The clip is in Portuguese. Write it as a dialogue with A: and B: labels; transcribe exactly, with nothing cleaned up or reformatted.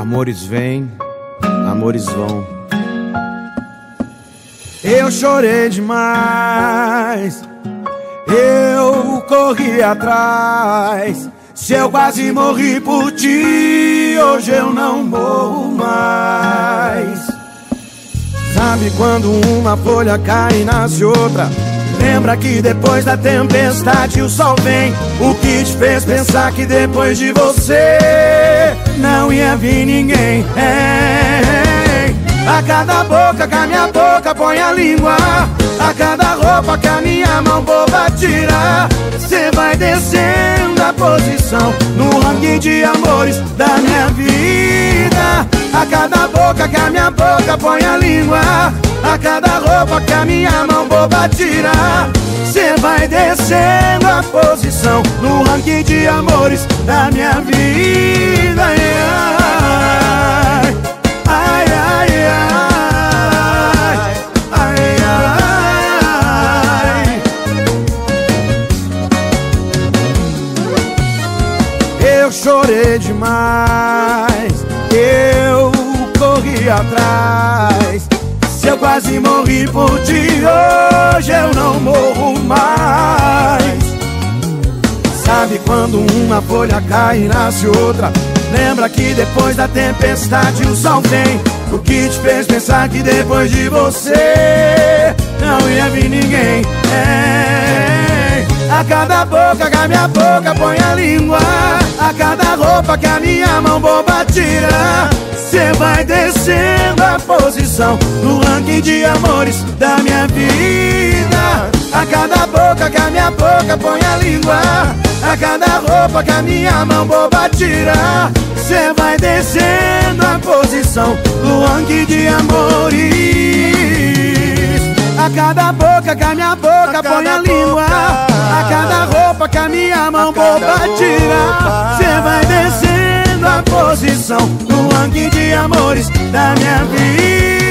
A: Amores vêm, amores vão. Eu chorei demais, eu corri atrás. Se eu quase morri por ti, hoje eu não morro mais. Sabe quando uma folha cai e nasce outra? Lembra que depois da tempestade o sol vem. O que te fez pensar que depois de você não ia vir ninguém? É. A cada boca que a minha boca põe a língua, a cada roupa que a minha mão boba tira, cê vai descendo a posição no ranking de amores da minha vida. A cada boca que a minha boca põe a língua, a cada roupa que a minha mão boba tira, cê vai descendo a posição no ranking de amores da minha vida. Ai, ai, ai, ai, ai, ai. Eu chorei demais, eu corri atrás. Se eu quase morri por ti, hoje eu não morro mais. Sabe quando uma folha cai e nasce outra? Lembra que depois da tempestade o sol vem. O que te fez pensar que depois de você não ia vir ninguém? É. A cada boca que a minha boca põe a língua, a cada roupa que a minha mão boba tira, cê vai descendo a posição no ranking de amores da minha vida. A cada boca que a minha boca põe a língua, a cada roupa que a minha mão boba tira, cê vai descendo a posição no ranking de amores. A cada boca que a minha boca põe a língua, a cada roupa que a minha mão boba tira, cê vai descendo a posição no ranking de amores da minha vida.